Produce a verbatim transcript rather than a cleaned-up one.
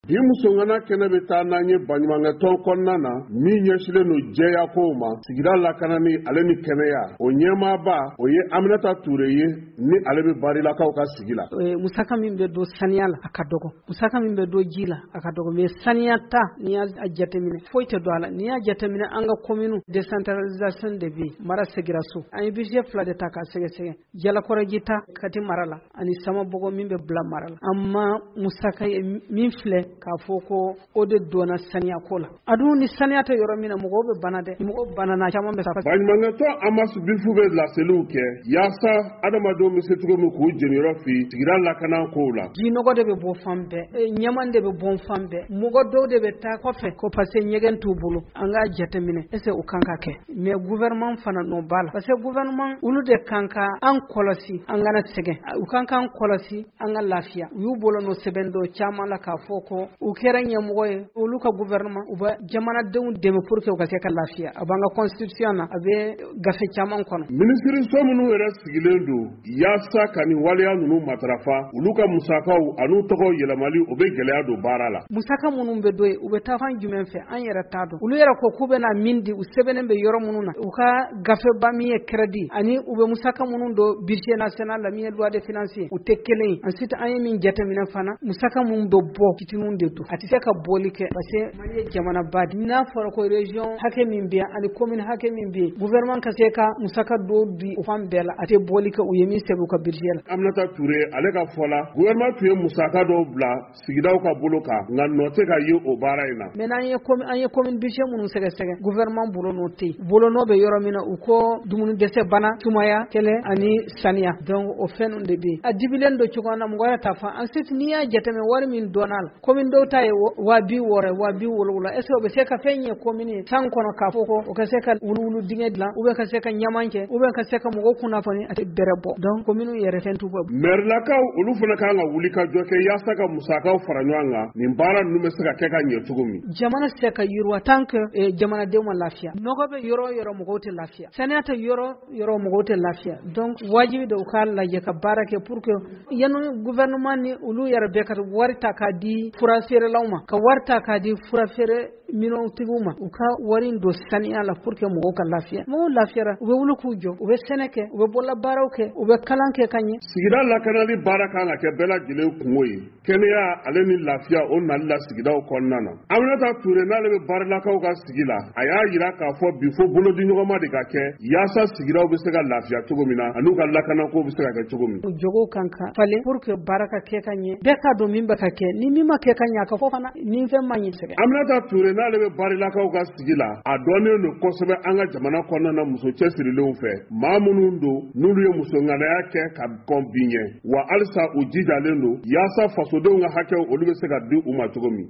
Bi musongana kene be taa nanye banyumangaton konna na mi nyeshile no jeya koma sigira lakana ni ale ni keneya o nyema ba o ye Aminata Toure ye ni ale be bari la kaw ka sigila e musaka min be do saniyala akadogo musaka min be do jila akadogo me saniyata ni ajatemine foite do ala ni ajatemine anga commune décentralisation de vie mara sigira so ay budget fla de taka sege sege jala korajita kati marala ani sama bogo min be bla marala amma musaka min fle ka foko ode dona saniya kola adu ni saniya ta yoro mina mugo be banade mugo banana chama be safa banyumanga to amas bilfube la seluke yasa adama do misetugo mu ku jenero fi tigira la kana kola ji nogo de be bo fambe e nyamande be bon fambe mugo do de be ta ko fe ko passe nyegen tubulu anga jatemine ese o kanka ke mais gouvernement fana no bala parce que gouvernement ulu de kanka an kolosi anga na sege u kanka an kolosi anga lafiya yu bolo no sebendo chama la ka foko u kera nyamugo e ulu ka gouvernement uba jamana de un deme pour que o ka se ka lafiya abanga constitution na abe gafe chama kono ministre somunu era sigilendo yasa kani waliya nunu matrafa ulu ka musaka anu togo yelamali obe gelea do barala musaka munun be doye ube tafan jumen fe an yera tado ulu yera ko kube na mindi u sebenen be yoro mununa u ka gafe bamiye credit ani ube musaka munun do budget national la miye loi de financier u tekele ensuite an min jatamina fana musaka mun do bo kitinun de to ati seka bolike parce manye jamana badi na fara ko region hake min biya ani commune hake min biya gouvernement ka seka musaka do di u fam bela ate bolike u yemi sebu ka budget la Aminata Toure ale ka fola gouvernement tuye musaka do bla sigidaw ka boloka nga note ka ye o bara ina mena ye commune anye commune budget mun sega sega gouvernement bolo no te bolo no be yoro mina u ko dumunu dese bana tumaya kele ani sania donc o fenu de bi adibilen do chugana ngoya tafa ensuite niya jetame wari min donal commune do tay wabi wore wabi wolwula est ce be seka fenye commune tan kono ka foko o ka seka wulwulu dingedla ou be ka seka nyamanke ou be ka seka mugo kuna fani ati berebo donc commune yere fentu bob merlakaw ulu fana ka nga wuli ka joke yasa ka musakaw faranywanga ni mbara nume seka keka nye tugumi jamana seka yurwa tanke e jamana de mo lafiya nogo be yoro yoro mugo te lafiya sanata yoro yoro mugo te lafiya donc wajibi do kala je ka barake pour que yanu gouvernement ni ulu yara bekat warta ka di furasere lawma ka warta ka di furafere mino tiguma uka warin do sani ala pour que mo ka lafiya mo lafiya ube wulu kujo ube seneke ube bola barawke ube kalanke kanye sigira la kanali baraka la ke bela jile kunwoyi kenya ale ni lafiya on na la sigida o konnana Aminata Toure na le barla ka o ka sigila aya yira ka fo bifo bolo di nyoma de ka ke yasa sigira o be se ka lafiya tugumina anu ka lakana ko be se ka tugumi jogo kanka fale pour que baraka ke kanye beka do mimba ka ke ni mima ke kanya ka fo fana ni fe manyi sege Aminata Toure na le barla ka o ka sigila a doni no kosebe anga jamana konnana muso chesirilew fe mamunundo nulu ye muso ngana yake ka kombinye wa alsa ujija lendo yasa fasodenw ka hakɛ olu be se ka di u ma cogo min